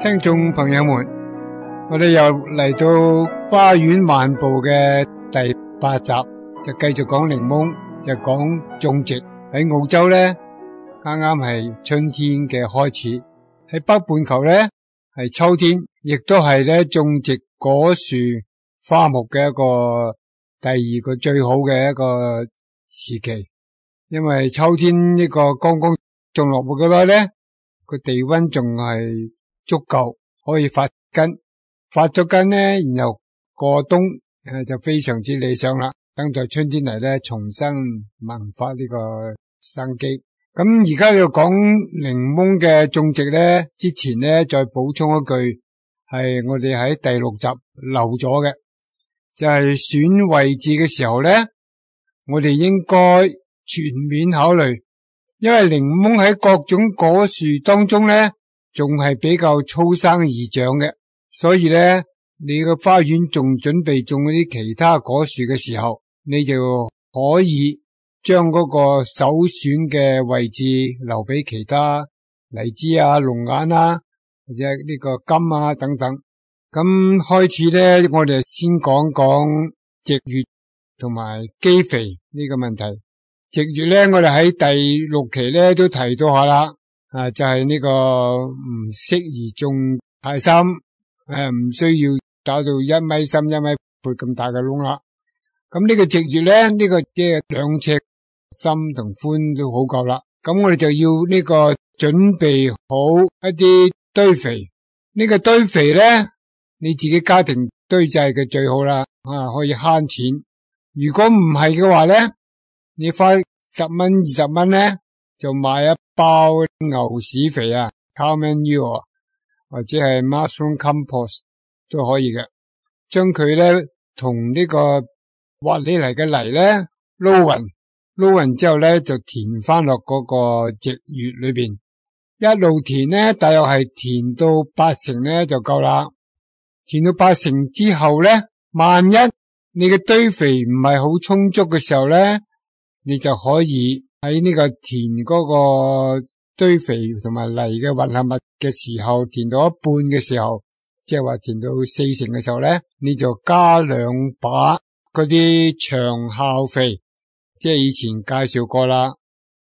聽眾朋友們，我哋又嚟到花園漫步嘅第8集，就繼續講檸檬，就講種植。喺澳洲咧，啱啱係春天嘅開始；喺北半球咧係秋天，亦都係咧種植果樹花木嘅一個第二個最好嘅一個時期。因為秋天呢個剛剛種落嘅話咧，個地溫仲係足夠可以發根，發咗根咧，然後過冬就非常之理想啦。等待春天嚟咧，重新萌發呢個生機。咁而家要講檸檬嘅種植咧，之前咧再補充一句，係我哋喺第6集漏咗嘅，就係選位置嘅時候咧，我哋應該全面考慮，因為檸檬喺各種果樹當中咧，仲係比較粗生易長嘅，所以咧，你個花園仲準備種嗰啲其他果樹嘅時候，你就可以將嗰個首選嘅位置留俾其他荔枝啊、龍眼啊，或者呢個柑啊等等。咁開始咧，我哋先講講植穴同埋基肥呢個問題。植穴咧，我哋喺第6期咧都提到下啦。就係呢個唔適宜種太深，唔需要搞到1米深、1米闊咁大嘅窿啦。咁呢個植穴咧，呢個即係2尺深同寬都好夠啦。咁我哋就要呢個準備好一啲堆肥。呢個堆肥咧，你自己家庭堆製嘅最好啦，可以慳錢。如果唔係嘅話咧，你花10蚊、20蚊咧，就買一包牛屎肥啊 cow manure 或者係 mushroom compost 都可以嘅，將佢咧同呢個挖起嚟嘅泥咧撈勻之後咧就填翻落嗰個植穴裏邊，一路填咧大約係填到80%咧就夠啦。填到80%之後咧，萬一你嘅堆肥唔係好充足嘅時候咧，你就可以喺呢個填嗰個堆肥同埋泥嘅混合物嘅時候，填到一半嘅時候，即係話填到40%嘅時候咧，你就加2把嗰啲長效肥，即係以前介紹過啦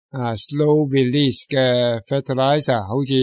，slow release 嘅 fertilizer， 好似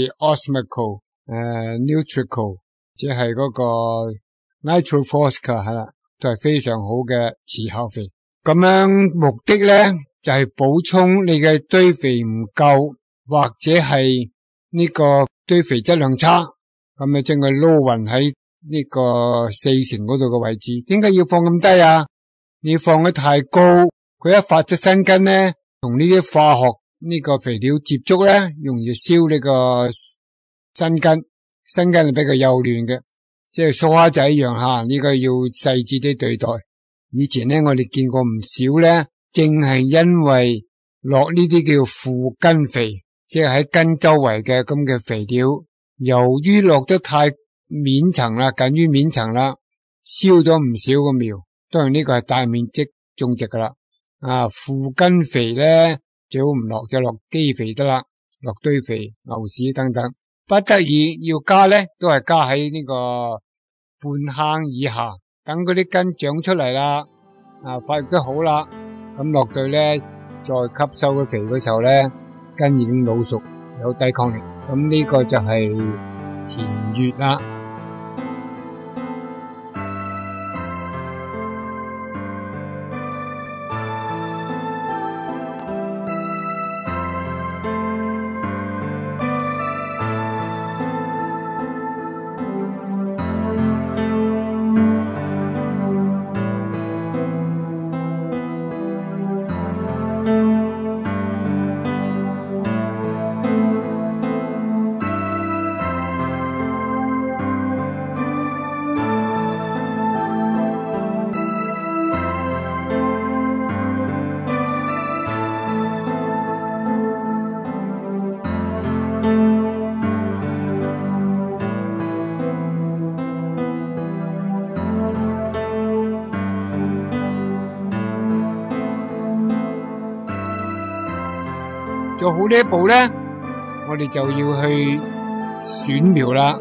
Osmocote、Nutrical， 即係嗰個 Nitrophosphate 係啦，都係非常好嘅持效肥。咁樣目的咧，就係補充你嘅堆肥唔夠，或者係呢個堆肥質量差，咁你將佢撈勻喺呢個40%嗰度嘅位置。點解要放咁低啊？你放得太高，佢一發咗新根咧，同呢啲化學呢個肥料接觸咧，容易燒呢個新根。新根係比較幼嫩嘅，即係蘇蝦仔一樣吓，呢個要細緻啲對待。以前咧，我哋見過唔少咧。正係因為落呢啲叫附根肥，即係喺根周圍嘅咁嘅肥料，由於落得太面層啦，近於面層啦，燒咗唔少個苗。當然呢個係大面積種植噶啦。附根肥咧最好唔落，就落基肥得啦，落堆肥、牛屎等等。不得已要加咧，都係加喺呢個半坑以下，等嗰啲根長出嚟啦，發育得好啦。咁落對咧，再吸收嘅肥嘅時候咧，根已經老熟，有抵抗力。咁呢個就係填穴啦。做好呢一步咧，我哋就要去選苗啦。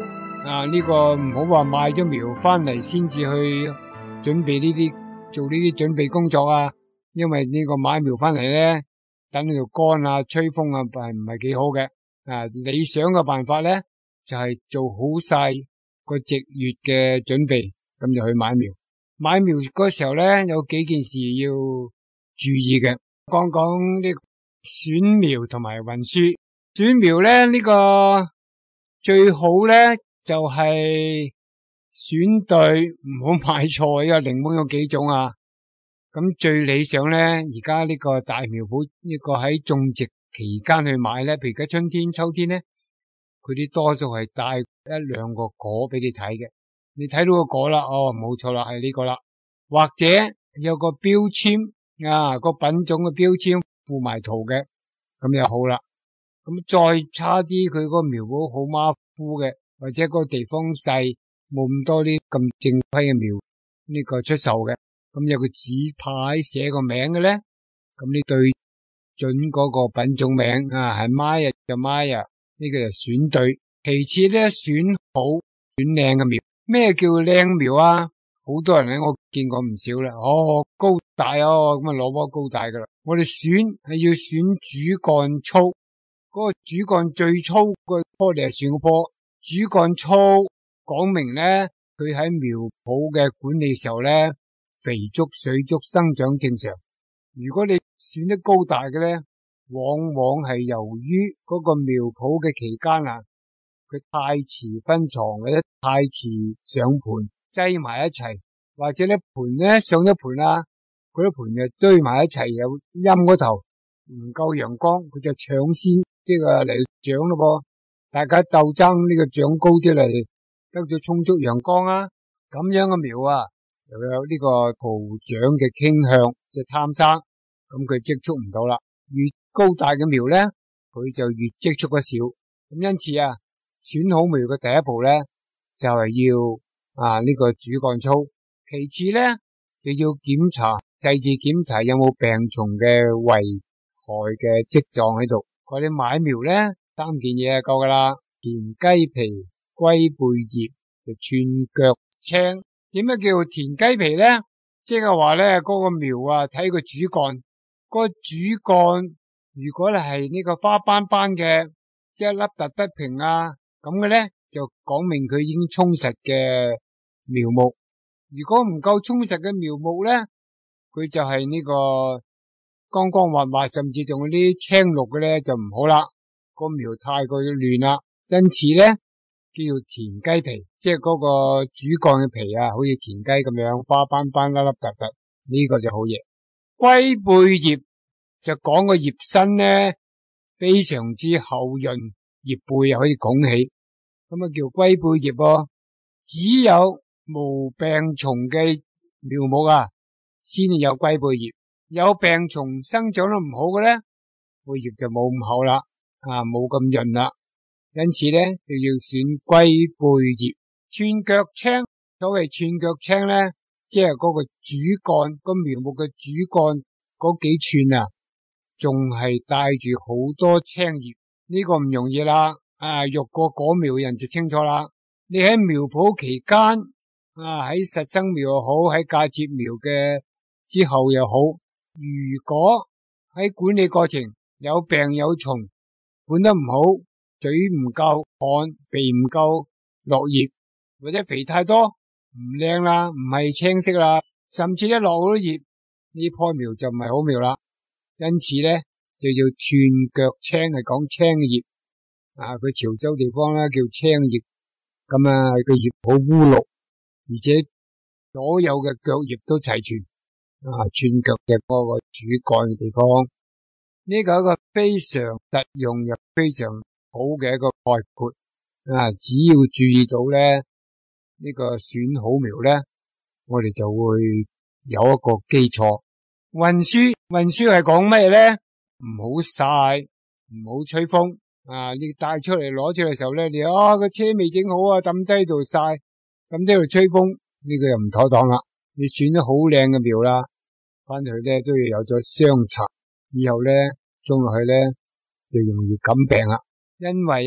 呢個唔好話買咗苗翻嚟先至去準備做呢啲準備工作啊，因為呢個買苗翻嚟咧，等喺度乾啊、吹風啊，係唔係幾好嘅。理想嘅辦法咧就係做好晒個植月嘅準備，咁就去買苗。買苗嗰時候咧有幾件事要注意嘅，講講呢選苗同埋運輸。選苗咧呢個最好咧就係選對，唔好買錯，因為檸檬有幾種啊。咁最理想咧，而家呢個大苗圃呢個喺種植期間去買咧，譬如而家春天、秋天咧，佢啲多數係帶一兩個果俾你睇嘅。你睇到個果啦，哦，冇錯啦，係呢個啦。或者有個標籤個品種嘅標籤附埋圖嘅，咁就好啦。咁再差啲，佢個苗圃好馬虎嘅，或者個地方細，冇咁多啲咁正規嘅苗呢個出售嘅。咁有個紙牌寫個名嘅咧，咁你對準嗰個品種名係 Maya 就 Maya， 呢個就選對。其次咧，選好選靚嘅苗。咩叫靚苗啊？好多人咧，我見過唔少啦。高大咁啊攞棵高大噶啦。我哋選係要選主幹粗，嗰個主幹最粗個棵你係選嗰棵主幹粗，講明咧佢喺苗圃嘅管理時候咧，肥足水足，生長正常。如果你選得高大嘅咧，往往係由於嗰個苗圃嘅期間佢太遲分床或者太遲上盤擠埋一齊，或者咧盤咧上咗盤嗰啲盤就堆埋一齊，有陰嗰頭唔夠陽光，佢就搶先即係嚟長咯噃。大家鬥爭呢個長高啲嚟，得咗充足陽光咁樣嘅苗又有呢個徒長嘅傾向，即係貪生，咁佢積蓄唔到啦。越高大嘅苗咧，佢就越積蓄得少。咁因此選好苗嘅第一步咧，就係要呢個主幹粗。其次咧，就要細緻檢查有冇病蟲嘅危害嘅跡狀喺度。我哋買苗咧，3件嘢就夠噶啦：田雞皮、龜背葉、就寸腳青。點解叫田雞皮咧？即係話咧，嗰個苗睇個主幹，嗰個主幹如果係呢個花斑斑嘅，即係凹凸不平咁嘅咧，就講明佢已經充實嘅苗木。如果唔夠充實嘅苗木咧，佢就係呢個光光滑滑，甚至仲有啲青綠嘅咧，就唔好啦。個苗太過亂啦，因此咧叫田雞皮，即係嗰個主幹嘅皮好似田雞咁樣花斑斑凹凹凸凸，呢個就好嘢。龜背葉就講個葉身咧非常之厚潤，葉背又可以拱起，咁叫龜背葉喎。只有無病蟲嘅苗木先有龜背葉。有病蟲生長得唔好嘅咧，背葉就冇咁厚啦，冇咁潤啦。因此咧就要選龜背葉。寸腳青，所謂寸腳青咧，即係嗰個主幹，個苗木嘅主幹嗰幾寸仲係帶住好多青葉，呢個唔容易啦。育過果苗嘅人就清楚啦。你喺苗圃期間喺實生苗又好，喺嫁接苗嘅之後又好，如果喺管理過程有病有蟲，管得唔好，水唔夠旱，肥唔夠落葉，或者肥太多唔靚啦，唔係青色啦，甚至一落好多葉，呢棵苗就唔係好苗啦。因此咧就要寸腳青，係講青嘅葉佢潮州地方咧叫青葉。咁個葉好烏綠，而且所有嘅腳葉都齊全寸腳嘅嗰個主幹嘅地方，呢個係一個非常實用又非常好嘅一個概括只要注意到咧呢個選好苗咧，我哋就會有一個基礎。運輸係講咩咧？唔好曬，唔好吹風你帶出嚟攞出嚟嘅時候咧，你個車未整好抌低度曬，抌低度吹風，呢個又唔妥當啦。你選咗好靚嘅苗啦，翻去咧都要有咗雙查，以後咧種落去咧就容易感病啦。因為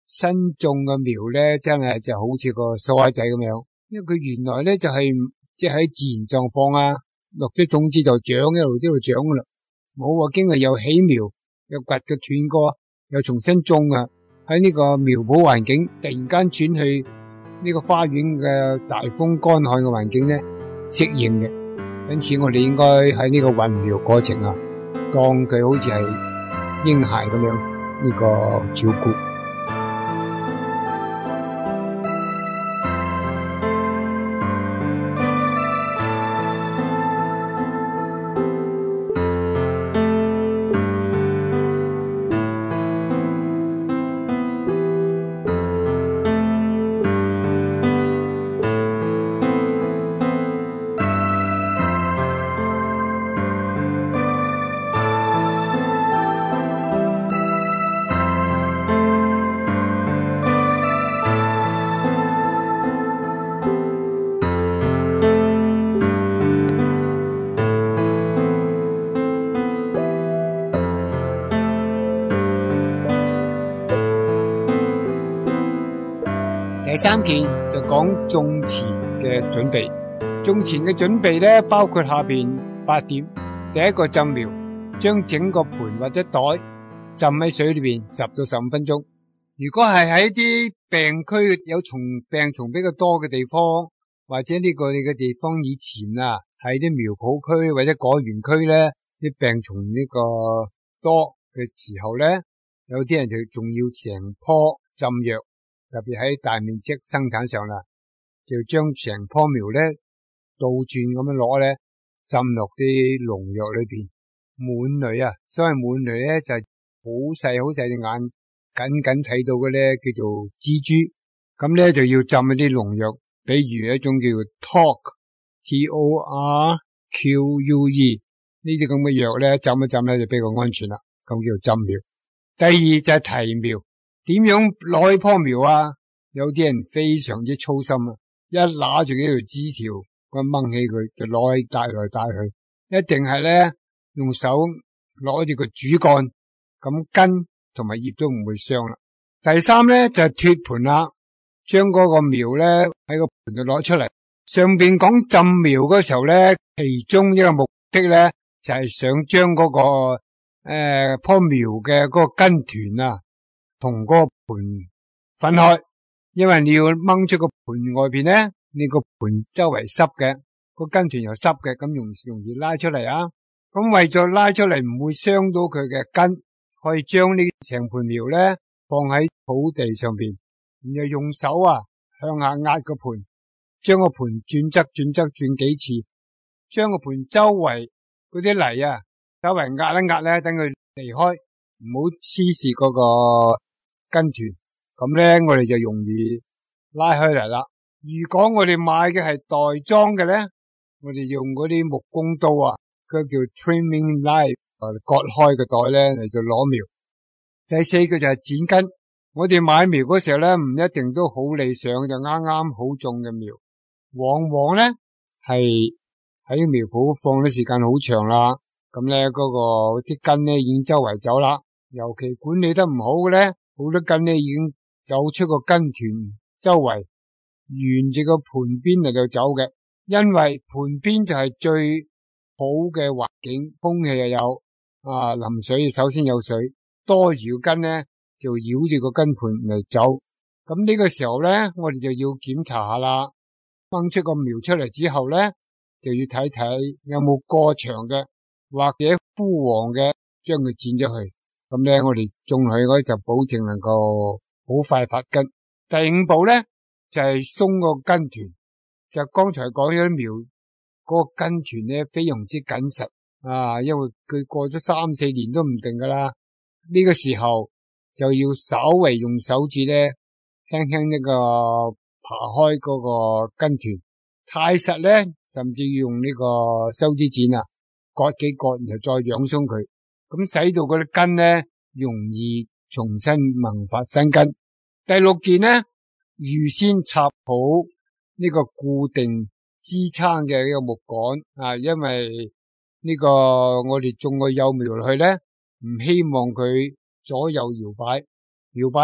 新種嘅苗咧，真係就好似個梳仔咁樣，因為佢原來咧就係即係喺自然狀況啊，落啲種子就長，一路都度長噶啦，冇話經過又起苗，又掘個斷過，又重新種啊，喺呢個苗圃環境突然間轉去呢個花園嘅大風乾旱嘅環境咧適應嘅，因此我哋應該喺呢個混苗過程啊，當佢好似係嬰孩咁樣呢個照顧。第三件就講種前嘅準備。種前嘅準備咧，包括下邊8點。第一個浸苗，將整個盆或者袋浸喺水裏邊10到15分鐘。如果係喺啲病區有病蟲比較多嘅地方，或者呢個你嘅地方以前啊喺啲苗圃區或者果園區咧，啲病蟲呢個多嘅時候咧，有啲人就仲要成棵浸藥。特別喺大面積生產上啦，就將成棵苗咧倒轉咁樣攞咧，浸落啲農藥裏邊。滿蕾啊，所謂滿蕾咧就係好細好細隻眼，緊緊睇到嘅咧叫做蜘蛛。咁咧就要浸一啲農藥，比如一種叫做 Torque 呢啲咁嘅藥咧，浸一浸咧就比較安全啦。咁叫做浸苗。第二就係提苗。點樣攞起棵苗啊？有啲人非常之粗心啊！一拿住幾條枝條，咁掹起佢就攞起帶來帶去，一定係咧用手攞住個主幹，咁根同埋葉都唔會傷啦。第三咧就係脫盆啦，將嗰個苗咧喺個盆度攞出嚟。上邊講浸苗嗰時候咧，其中一個目的咧就係想將嗰個棵苗嘅嗰個根團啊，同嗰個盆分開，因為你要掹出個盆外邊咧，你個盆周圍濕嘅，個根團又濕嘅，咁容易拉出嚟啊。咁為咗拉出嚟唔會傷到佢嘅根，可以將呢成盆苗咧放喺土地上邊，然後用手啊向下壓個盆，將個盆轉側轉幾次，將個盆周圍嗰啲泥啊周圍壓一壓咧，等佢離開，唔好黐住嗰個根團，咁咧我哋就容易拉開嚟啦。如果我哋買嘅係袋裝嘅咧，我哋用嗰啲木工刀啊，佢叫 trimming knife， 割開個袋咧嚟到攞苗。第四個就係剪根。我哋買苗嗰時候咧，唔一定都好理想，就啱啱好種嘅苗，往往咧係喺苗圃放咗時間好長啦，咁咧嗰個啲根咧已經周圍走啦，尤其管理得唔好嘅咧，好多根咧已經走出個根團周圍，沿住個盆邊嚟到走嘅，因為盆邊就係最好嘅環境，空氣又有淋水首先有水，多餘根咧就繞住個根盤嚟走。咁呢個時候咧，我哋就要檢查下啦，掹出個苗出嚟之後咧，就要睇睇有冇過長嘅或者枯黃嘅，將佢剪咗去。咁咧我哋種佢嗰就保證能夠好快發根。第五步咧就係鬆個根團，就剛才講咗啲苗嗰個根團咧非常之緊實因為佢過咗3-4年都唔定噶啦。呢個時候就要稍微用手指咧輕輕呢個爬開嗰個根團，太實咧甚至要用呢個修枝剪割幾割，然後再養鬆佢，咁使到嗰啲根咧容易重新萌發新根。第六件咧，預先插好呢個固定支撐嘅呢個木杆因為呢個我哋種個幼苗落去咧，唔希望佢左右搖擺咧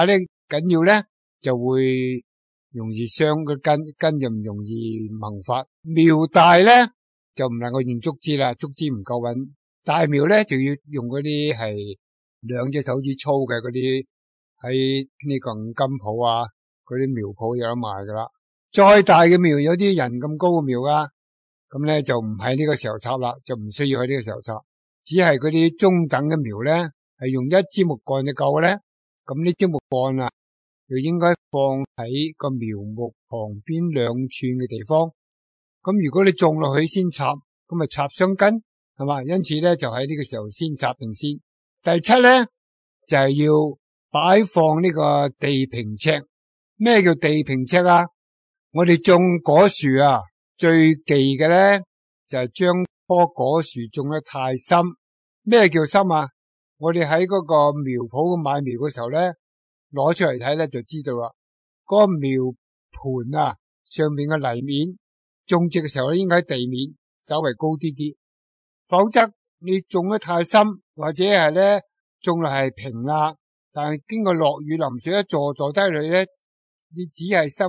緊要咧，就會容易傷個根就唔容易萌發。苗大咧就唔能夠用竹枝啦，竹枝唔夠穩。大苗咧就要用嗰啲係兩隻手指粗嘅嗰啲，喺呢個五金鋪啊，嗰啲苗鋪有得賣噶啦。再大嘅苗，有啲人咁高嘅苗啊，咁咧就唔喺呢個時候插啦，就唔需要喺呢個時候插。只係嗰啲中等嘅苗咧，係用一支木杆就夠咧。咁呢支木杆啊，就應該放喺個苗木旁邊2寸嘅地方。咁如果你種落去先插，咁咪插傷根，係嘛？因此咧，就喺呢個時候先插定先。第七咧就係要擺放呢個地平尺。咩叫地平尺啊？我哋種果樹啊，最忌嘅咧就係將棵果樹種得太深。咩叫深啊？我哋喺嗰個苗圃買苗嘅時候咧，攞出嚟睇咧就知道啦。嗰個苗盤啊，上面嘅泥面種植嘅時候咧，應該喺地面稍微高啲啲，否則你種得太深，或者係咧種落係平啦，但係經過落雨淋水一坐低嚟咧，你只係深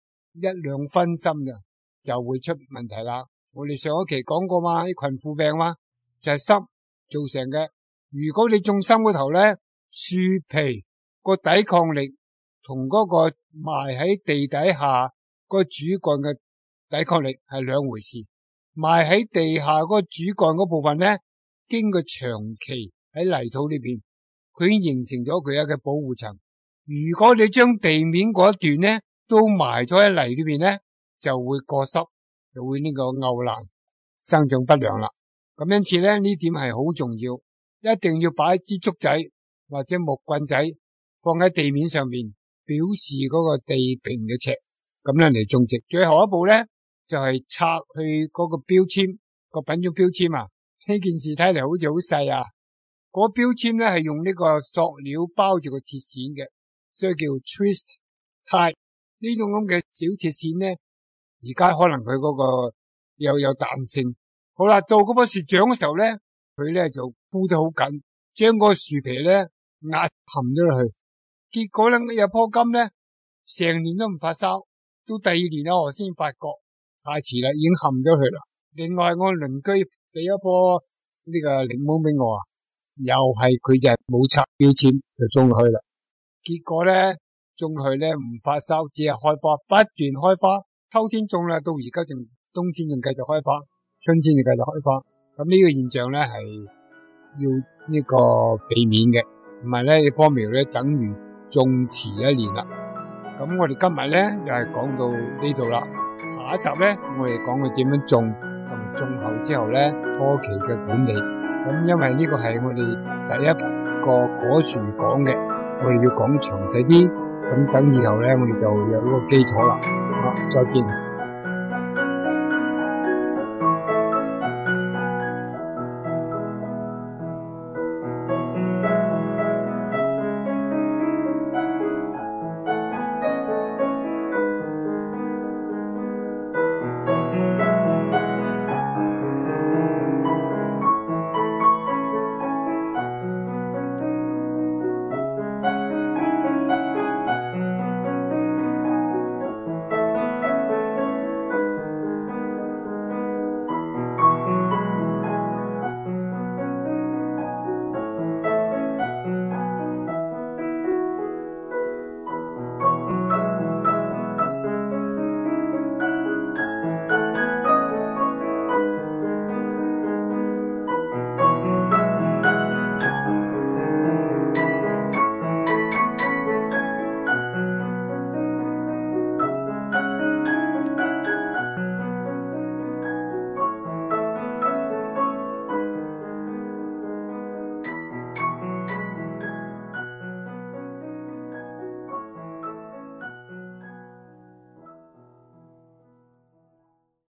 1-2分深就會出問題啦。我哋上一期講過嘛，啲群腐病嘛，就係濕造成嘅。如果你種深嗰頭咧，樹皮個抵抗力同嗰個埋喺地底下個主幹嘅抵抗力係兩回事。埋喺地下嗰個主幹嗰部分咧，經過長期喺泥土裏邊，佢已經形成咗佢一個保護層。如果你將地面嗰一段咧都埋咗喺泥裏邊咧，就會過濕，就會呢個漚爛，生長不良啦。咁因此咧，呢點係好重要，一定要擺支竹仔或者木棍仔放喺地面上面，表示嗰個地平嘅尺，咁樣嚟種植。最後一步咧就係拆去嗰個標籤，個品種標籤啊。呢件事睇嚟好似好細啊，嗰個標籤咧係用呢個塑料包住個鐵線嘅，所以叫 twist tie。呢種咁嘅小鐵線咧，而家可能佢嗰個有彈性。好啦，到嗰棵樹長嘅時候咧，佢咧就箍得好緊，將嗰個樹皮咧壓陷咗落去。結果咧有棵金咧，成年都唔發酵，到第2年我先發覺太遲啦，已經陷咗去啦。另外我鄰居俾一棵呢個檸檬俾我啊，又係佢就冇插標籤就種落去啦。結果咧種落去咧唔發酵，只係開花，不斷開花。秋天種啦，到而家仲冬天仲繼續開花，春天就繼續開花。咁呢個現象咧係要呢個避免嘅，唔係咧你棵苗咧等於種遲1年啦。咁我哋今日咧就係講到呢度啦。下一集咧我哋講佢點樣種同種後之後咧初期嘅管理。咁因為呢個係我哋第一個果樹講嘅，我哋要講詳細啲。咁等以後咧我哋就有嗰個基礎啦。好，再見。